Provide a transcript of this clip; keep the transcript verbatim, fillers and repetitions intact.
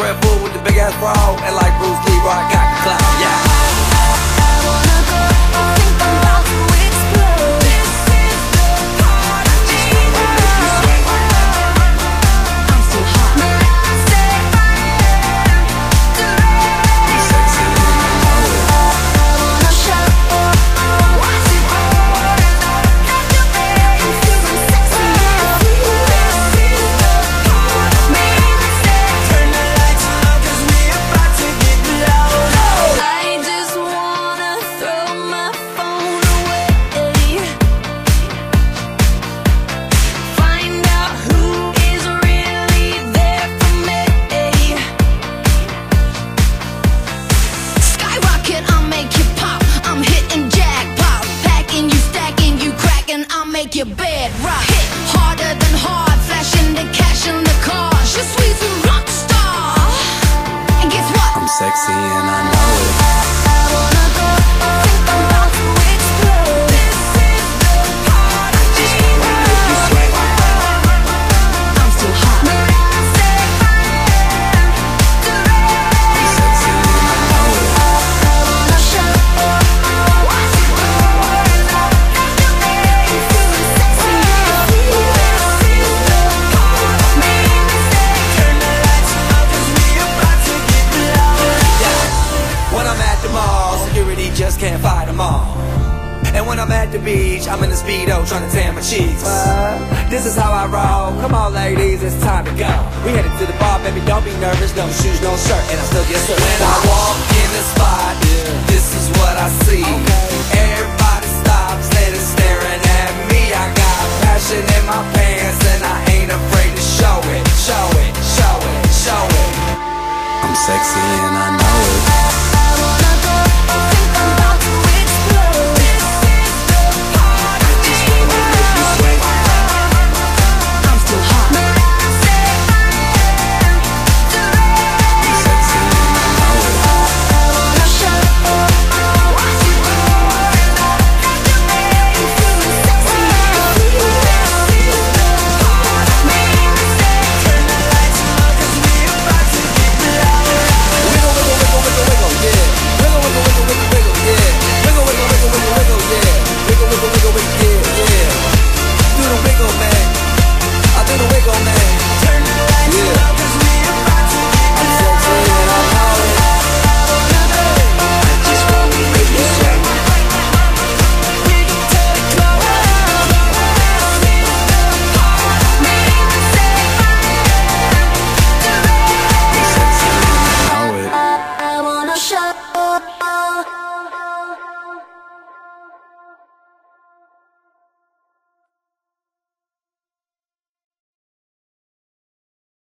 Red Bull with the big ass bra, and like Bruce Lee, bro, I got the clout, yeah. Make your bed rock, hit harder than hard, flashing the cash in the car. Je suis a rock star, and guess what? I'm sexy and I know it. I wanna go, think I'm about to explode. This is the part of me. I'm still hot, but I stay fine. I'm sexy and I know it. I wanna show, watch it go. Just can't fight them all. And when I'm at the beach, I'm in the Speedo trying to tan my cheeks. uh, This is how I roll. Come on ladies, it's time to go. We headed to the bar, baby, don't be nervous. No shoes, no shirt, and I still get served. When I walk in the spot, this is what I see. Everybody stops, they're staring at me. I got passion in my pants, and I ain't afraid to show it. Show it, show it, show it. I'm sexy and I know